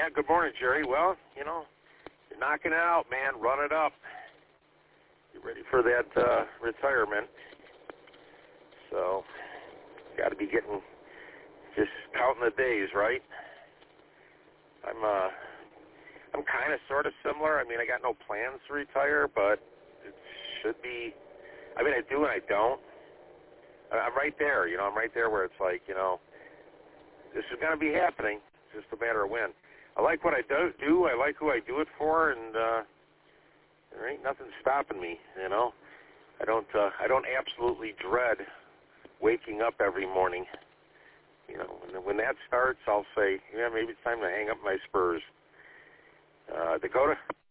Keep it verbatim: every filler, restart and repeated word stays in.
Yeah, good morning, Jerry. Well, you know, you're knocking it out, man. Run it up. You're ready for that uh, retirement. So, got to be getting, just counting the days, right? I'm, uh, I'm kind of sort of similar. I mean, I got no plans to retire, but it should be, I mean, I do and I don't. I'm right there, you know, I'm right there where it's like, you know, this is going to be happening. It's just a matter of when. I like what I do, do. I like who I do it for, and uh, there ain't nothing stopping me, you know. I don't, uh, I don't absolutely dread waking up every morning. You know, when, when that starts, I'll say, yeah, maybe it's time to hang up my spurs. Uh, Dakota?